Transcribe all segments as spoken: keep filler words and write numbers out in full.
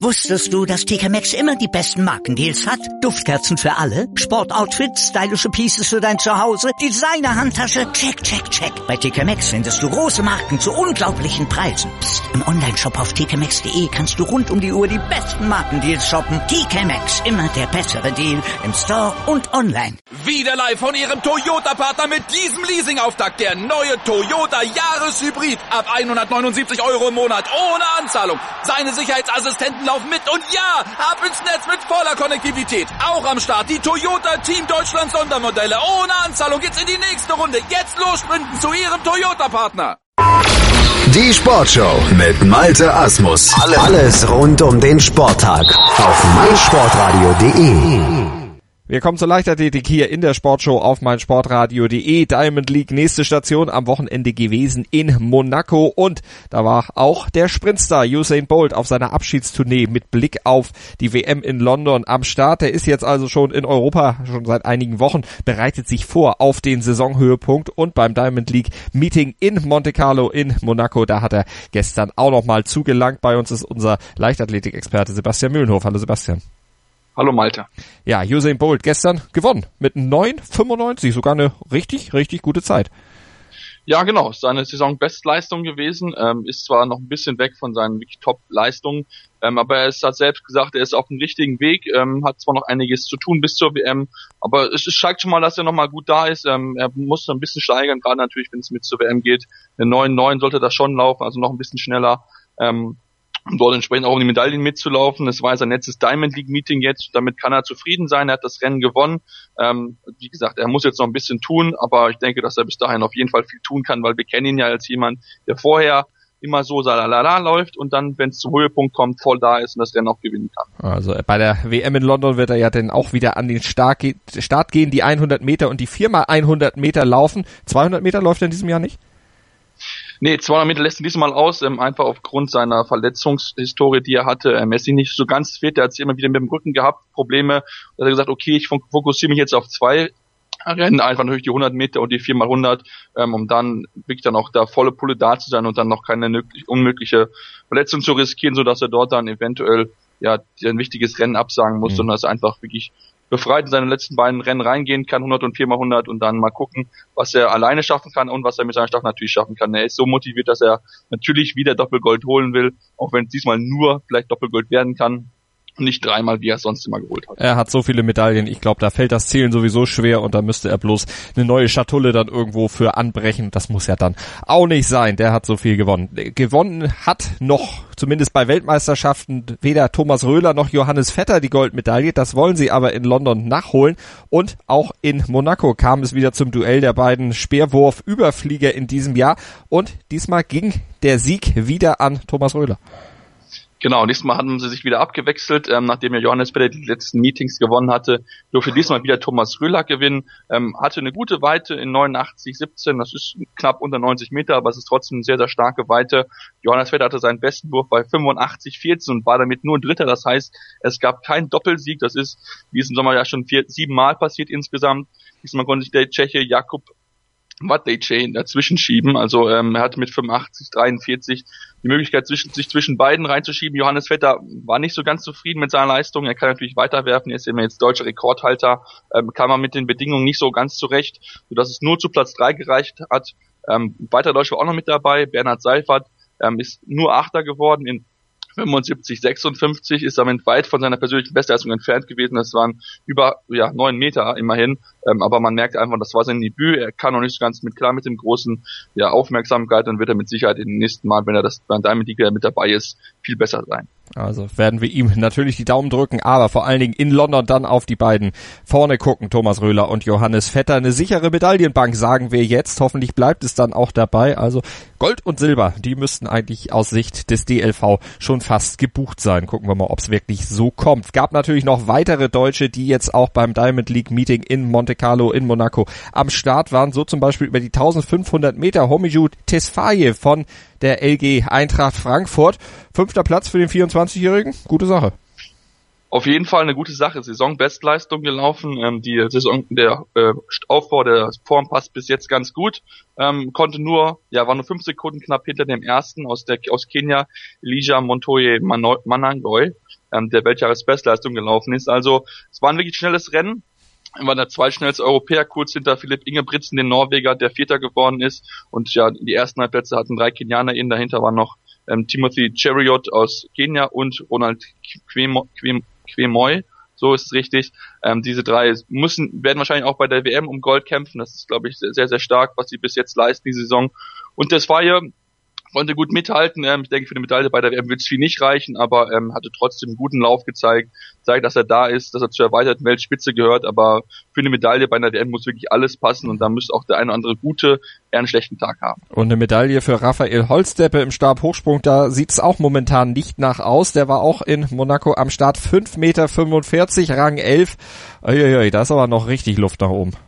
Wusstest du, dass T K Maxx immer die besten Markendeals hat? Duftkerzen für alle, Sportoutfits, stylische Pieces für dein Zuhause, Designer-Handtasche, check, check, check. Bei T K Maxx findest du große Marken zu unglaublichen Preisen. Psst. Im Onlineshop auf t k maxx punkt de kannst du rund um die Uhr die besten Markendeals shoppen. T K Maxx, immer der bessere Deal im Store und online. Wieder live von Ihrem Toyota-Partner mit diesem Leasing-Auftakt. Der neue Toyota Jahreshybrid. Ab hundertneunundsiebzig Euro im Monat ohne Anzahlung. Seine Sicherheitsassistenten laufen mit und ja, ab ins Netz mit voller Konnektivität. Auch am Start die Toyota Team Deutschland Sondermodelle. Ohne Anzahlung geht's in die nächste Runde. Jetzt los sprinten zu Ihrem Toyota-Partner. Die Sportshow mit Malte Asmus. Alles rund um den Sporttag auf meinsportradio punkt de. Wir kommen zur Leichtathletik hier in der Sportshow auf meinsportradio punkt de. Diamond League, nächste Station am Wochenende gewesen in Monaco. Und da war auch der Sprintstar Usain Bolt auf seiner Abschiedstournee mit Blick auf die W M in London am Start. Der ist jetzt also schon in Europa, schon seit einigen Wochen, bereitet sich vor auf den Saisonhöhepunkt. Und beim Diamond League Meeting in Monte Carlo in Monaco, da hat er gestern auch nochmal zugelangt. Bei uns ist unser Leichtathletik-Experte Sebastian Mühlenhof. Hallo Sebastian. Hallo Malte. Ja, Usain Bolt gestern gewonnen mit neun fünfundneunzig, sogar eine richtig, richtig gute Zeit. Ja, genau, seine Saisonbestleistung gewesen, ähm, ist zwar noch ein bisschen weg von seinen wirklich Top-Leistungen, ähm, aber er ist, hat selbst gesagt, er ist auf dem richtigen Weg, ähm, hat zwar noch einiges zu tun bis zur W M, aber es, es zeigt schon mal, dass er nochmal gut da ist, ähm, er muss ein bisschen steigern, gerade natürlich, wenn es mit zur W M geht. Eine neun neun sollte das schon laufen, also noch ein bisschen schneller, ähm, um dort entsprechend auch um die Medaillen mitzulaufen. Das war sein letztes Diamond League Meeting jetzt. Damit kann er zufrieden sein. Er hat das Rennen gewonnen. Ähm, wie gesagt, er muss jetzt noch ein bisschen tun, aber ich denke, dass er bis dahin auf jeden Fall viel tun kann, weil wir kennen ihn ja als jemand, der vorher immer so salalala läuft und dann, wenn es zum Höhepunkt kommt, voll da ist und das Rennen auch gewinnen kann. Also bei der W M in London wird er ja dann auch wieder an den Start, ge- Start gehen, die hundert Meter und die vier mal hundert Meter laufen. zweihundert Meter läuft er in diesem Jahr nicht? Nee, zweihundert Meter lässt ihn diesmal aus, ähm, einfach aufgrund seiner Verletzungshistorie, die er hatte. Ähm, er ist nicht so ganz fit, er hat immer wieder mit dem Rücken gehabt, Probleme. Da hat er gesagt, okay, ich fokussiere mich jetzt auf zwei Rennen, einfach natürlich die hundert Meter und die vier mal hundert, ähm, um dann wirklich dann auch da volle Pulle da zu sein und dann noch keine unmögliche Verletzung zu riskieren, sodass er dort dann eventuell ja ein wichtiges Rennen absagen muss, mhm. sondern dass er einfach wirklich befreit in seine letzten beiden Rennen reingehen kann, hundert und vier mal hundert und dann mal gucken, was er alleine schaffen kann und was er mit seiner Staffel natürlich schaffen kann. Er ist so motiviert, dass er natürlich wieder Doppelgold holen will, auch wenn es diesmal nur vielleicht Doppelgold werden kann. Nicht dreimal, wie er es sonst immer geholt hat. Er hat so viele Medaillen, ich glaube, da fällt das Zählen sowieso schwer und da müsste er bloß eine neue Schatulle dann irgendwo für anbrechen. Das muss ja dann auch nicht sein, der hat so viel gewonnen. Gewonnen hat noch, zumindest bei Weltmeisterschaften, weder Thomas Röhler noch Johannes Vetter die Goldmedaille. Das wollen sie aber in London nachholen. Und auch in Monaco kam es wieder zum Duell der beiden Speerwurf-Überflieger in diesem Jahr. Und diesmal ging der Sieg wieder an Thomas Röhler. Genau, diesmal hatten sie sich wieder abgewechselt, ähm, nachdem ja Johannes Vetter die letzten Meetings gewonnen hatte, durfte diesmal wieder Thomas Röhler gewinnen, ähm, hatte eine gute Weite in neunundachtzig siebzehn, das ist knapp unter neunzig Meter, aber es ist trotzdem eine sehr, sehr starke Weite. Johannes Vetter hatte seinen besten Wurf bei fünfundachtzig vierzehn und war damit nur Dritter, das heißt, es gab keinen Doppelsieg, das ist, wie es im Sommer ja schon vier, sieben Mal passiert insgesamt. Diesmal konnte sich der Tscheche Jakub Matejčej dazwischen schieben, also ähm, er hatte mit fünfundachtzig dreiundvierzig die Möglichkeit, zwischen, sich zwischen beiden reinzuschieben. Johannes Vetter war nicht so ganz zufrieden mit seiner Leistung, er kann natürlich weiterwerfen, er ist immer jetzt deutscher Rekordhalter, ähm, kam er mit den Bedingungen nicht so ganz zurecht, sodass es nur zu Platz drei gereicht hat. Ähm, weiter Deutscher war auch noch mit dabei, Bernhard Seifert ähm, ist nur Achter geworden in fünfundsiebzig sechsundfünfzig, ist damit weit von seiner persönlichen Bestleistung entfernt gewesen. Das waren über ja neun Meter immerhin, ähm, aber man merkt einfach, das war sein Debüt. Er kann noch nicht so ganz mit klar mit dem großen ja Aufmerksamkeit. Dann wird er mit Sicherheit in den nächsten Mal, wenn er das beim Diamond League mit dabei ist, viel besser sein. Also werden wir ihm natürlich die Daumen drücken, aber vor allen Dingen in London dann auf die beiden vorne gucken, Thomas Röhler und Johannes Vetter. Eine sichere Medaillenbank, sagen wir jetzt. Hoffentlich bleibt es dann auch dabei. Also Gold und Silber, die müssten eigentlich aus Sicht des D L V schon fast gebucht sein. Gucken wir mal, ob es wirklich so kommt. Gab natürlich noch weitere Deutsche, die jetzt auch beim Diamond League Meeting in Monte Carlo in Monaco am Start waren. So zum Beispiel über die eintausendfünfhundert Meter Homiju Tesfaye von der L G Eintracht Frankfurt. Fünfter Platz für den vierundzwanzigjährigen. Gute Sache. Auf jeden Fall eine gute Sache. Saisonbestleistung gelaufen. Ähm, die Saison, der äh, Aufbau der Form passt bis jetzt ganz gut. Ähm, konnte nur, ja, war nur fünf Sekunden knapp hinter dem ersten aus der aus Kenia, Elijah Montoye Manangoy. ähm, der Weltjahresbestleistung gelaufen ist. Also es war ein wirklich schnelles Rennen. Er war der zweitschnellste Europäer, kurz hinter Philipp Ingebrigtsen, den Norweger, der Vierter geworden ist. Und ja, die ersten drei Plätze hatten drei Kenianer in. Dahinter waren noch ähm, Timothy Cheruiyot aus Kenia und Ronald Kwemoy. So ist es richtig. Ähm, diese drei müssen, werden wahrscheinlich auch bei der W M um Gold kämpfen. Das ist, glaube ich, sehr, sehr stark, was sie bis jetzt leisten, die Saison. Und das war ja konnte gut mithalten. Ähm, ich denke, für eine Medaille bei der W M wird es viel nicht reichen, aber ähm, hatte trotzdem einen guten Lauf gezeigt, zeigt, dass er da ist, dass er zur erweiterten Weltspitze gehört, aber für eine Medaille bei einer W M muss wirklich alles passen und da müsste auch der eine oder andere gute eher einen schlechten Tag haben. Und eine Medaille für Raphael Holzdeppe im Stabhochsprung, da sieht es auch momentan nicht nach aus. Der war auch in Monaco am Start, fünf Meter fünfundvierzig, Rang elf. Uiuiui, da ist aber noch richtig Luft nach oben.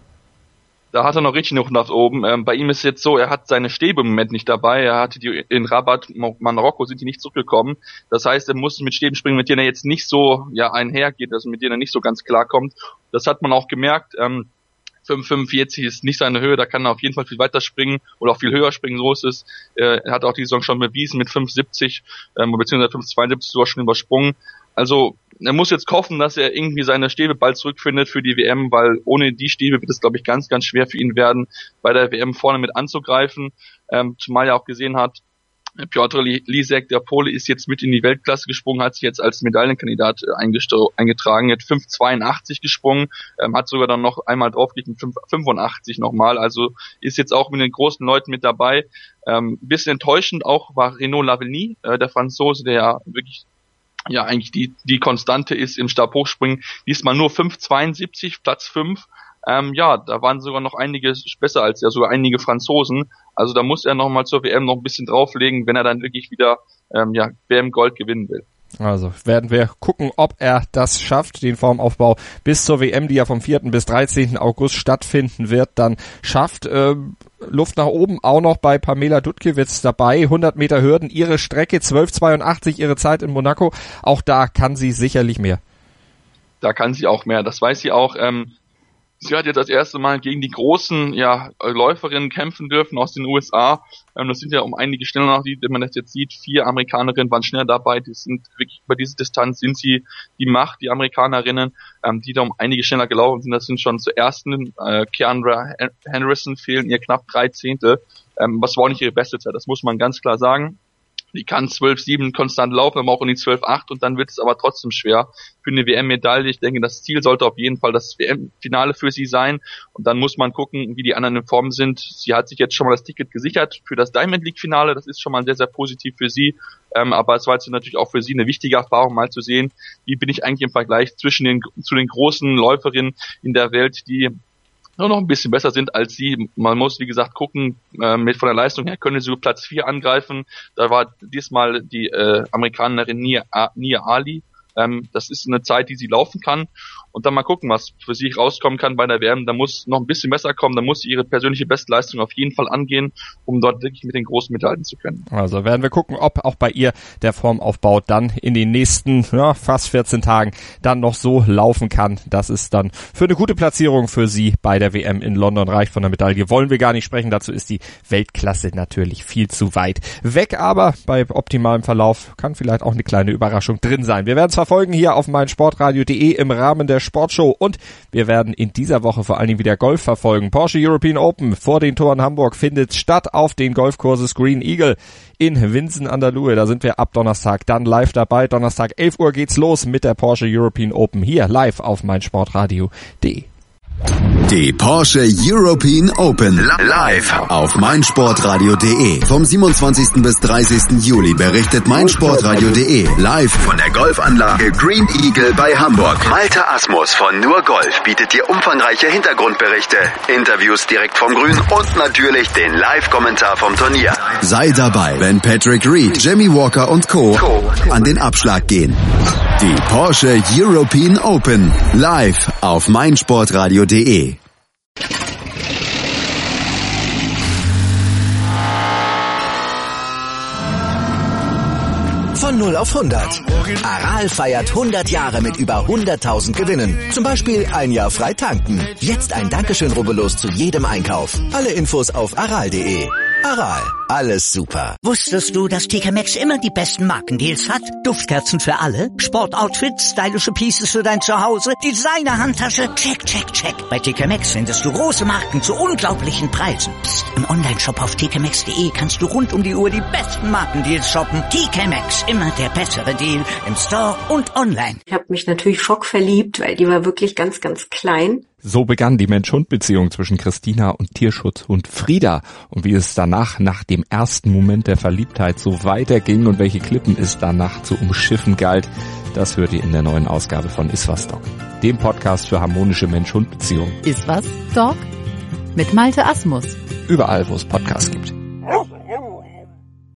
Da hat er noch richtig noch nach oben. Ähm, bei ihm ist jetzt so, er hat seine Stäbe im Moment nicht dabei. Er hatte die in Rabat, Marokko sind die nicht zurückgekommen. Das heißt, er muss mit Stäben springen, mit denen er jetzt nicht so ja einhergeht, also mit denen er nicht so ganz klarkommt. Das hat man auch gemerkt. Ähm, fünf Komma fünfundvierzig ist nicht seine Höhe, da kann er auf jeden Fall viel weiter springen oder auch viel höher springen, so ist es. Äh, er hat auch die Saison schon bewiesen mit fünf Komma siebzig, ähm, beziehungsweise fünf Komma zweiundsiebzig sogar schon übersprungen. Also er muss jetzt hoffen, dass er irgendwie seine Stäbe bald zurückfindet für die W M, weil ohne die Stäbe wird es, glaube ich, ganz, ganz schwer für ihn werden, bei der W M vorne mit anzugreifen. Ähm, zumal er auch gesehen hat, Piotr Lisek, der Pole, ist jetzt mit in die Weltklasse gesprungen, hat sich jetzt als Medaillenkandidat eingetragen, hat fünf Komma zweiundachtzig gesprungen, ähm, hat sogar dann noch einmal draufgelegt mit fünf Komma fünfundachtzig nochmal, also ist jetzt auch mit den großen Leuten mit dabei. Ähm, ein bisschen enttäuschend auch war Renaud Lavillenie, äh, der Franzose, der ja wirklich ja eigentlich die die Konstante ist im Stabhochspringen, diesmal nur fünf Komma zweiundsiebzig, Platz fünf. Ähm, ja, da waren sogar noch einige besser als er, sogar einige Franzosen. Also da muss er nochmal zur W M noch ein bisschen drauflegen, wenn er dann wirklich wieder ähm, ja, W M Gold gewinnen will. Also werden wir gucken, ob er das schafft, den Formaufbau bis zur W M, die ja vom vierten bis dreizehnten August stattfinden wird, dann schafft. Ähm, Luft nach oben auch noch bei Pamela Dutkiewicz dabei, hundert Meter Hürden, ihre Strecke, zwölf Komma zweiundachtzig, ihre Zeit in Monaco. Auch da kann sie sicherlich mehr. Da kann sie auch mehr, das weiß sie auch. Ähm, Sie hat jetzt das erste Mal gegen die großen ja, Läuferinnen kämpfen dürfen aus den U S A. Ähm, das sind ja um einige schneller noch, die, wenn man das jetzt sieht, vier Amerikanerinnen waren schnell dabei. Die sind wirklich über diese Distanz sind sie die Macht, die Amerikanerinnen, ähm, die da um einige schneller gelaufen sind. Das sind schon zur ersten. Äh, Keandra Henderson fehlen ihr knapp drei Zehntel. Ähm, was war auch nicht ihre beste Zeit, das muss man ganz klar sagen. Die kann zwölf Komma sieben konstant laufen, aber auch in die zwölf Komma acht und dann wird es aber trotzdem schwer für eine W M-Medaille. Ich denke, das Ziel sollte auf jeden Fall das W M-Finale für sie sein und dann muss man gucken, wie die anderen in Form sind. Sie hat sich jetzt schon mal das Ticket gesichert für das Diamond League-Finale, das ist schon mal sehr, sehr positiv für sie, ähm, aber es war jetzt natürlich auch für sie eine wichtige Erfahrung, mal zu sehen, wie bin ich eigentlich im Vergleich zwischen den zu den großen Läuferinnen in der Welt, die nur noch ein bisschen besser sind als sie. Man muss, wie gesagt, gucken, äh, mit von der Leistung her können sie Platz vier angreifen. Da war diesmal die äh, Amerikanerin Nia, Nia Ali. Ähm, das ist eine Zeit, die sie laufen kann. Und dann mal gucken, was für sie rauskommen kann bei der W M. Da muss noch ein bisschen besser kommen. Da muss sie ihre persönliche Bestleistung auf jeden Fall angehen, um dort wirklich mit den Großen mithalten zu können. Also werden wir gucken, ob auch bei ihr der Formaufbau dann in den nächsten ja, fast vierzehn Tagen dann noch so laufen kann. Das ist dann für eine gute Platzierung für sie bei der W M in London reicht. Von der Medaille wollen wir gar nicht sprechen. Dazu ist die Weltklasse natürlich viel zu weit weg. Aber bei optimalem Verlauf kann vielleicht auch eine kleine Überraschung drin sein. Wir werden es verfolgen hier auf meinsportradio punkt de im Rahmen der Sportshow und wir werden in dieser Woche vor allen Dingen wieder Golf verfolgen. Porsche European Open vor den Toren Hamburg findet statt auf den Golfkurses Green Eagle in Winsen an der Luhe. Da sind wir ab Donnerstag dann live dabei. Donnerstag elf Uhr geht's los mit der Porsche European Open hier live auf meinsportradio punkt de. Die Porsche European Open live auf meinsportradio punkt de. Vom siebenundzwanzigsten bis dreißigsten Juli berichtet meinsportradio punkt de live von der Golfanlage Green Eagle bei Hamburg. Malte Asmus von Nur Golf bietet dir umfangreiche Hintergrundberichte, Interviews direkt vom Grün und natürlich den Live-Kommentar vom Turnier. Sei dabei, wenn Patrick Reed, Jamie Walker und Co. an den Abschlag gehen. Die Porsche European Open live auf meinsportradio punkt de. Von null auf hundert. Aral feiert hundert Jahre mit über hunderttausend Gewinnen. Zum Beispiel ein Jahr frei tanken. Jetzt ein Dankeschön, rubbellos zu jedem Einkauf. Alle Infos auf aral punkt de. Aral, alles super. Wusstest du, dass T K Maxx immer die besten Markendeals hat? Duftkerzen für alle, Sportoutfits, stylische Pieces für dein Zuhause, Designer-Handtasche, check, check, check. Bei T K Maxx findest du große Marken zu unglaublichen Preisen. Psst. Im Onlineshop auf t k maxx punkt de kannst du rund um die Uhr die besten Markendeals shoppen. T K Maxx, immer der bessere Deal im Store und online. Ich habe mich natürlich schockverliebt, weil die war wirklich ganz, ganz klein. So begann die Mensch-Hund-Beziehung zwischen Christina und Tierschutzhund Frieda. Und wie es danach, nach dem ersten Moment der Verliebtheit, so weiterging und welche Klippen es danach zu umschiffen galt, das hört ihr in der neuen Ausgabe von Iswas Dog, dem Podcast für harmonische Mensch-Hund-Beziehungen. Iswas Dog mit Malte Asmus. Überall, wo es Podcasts gibt.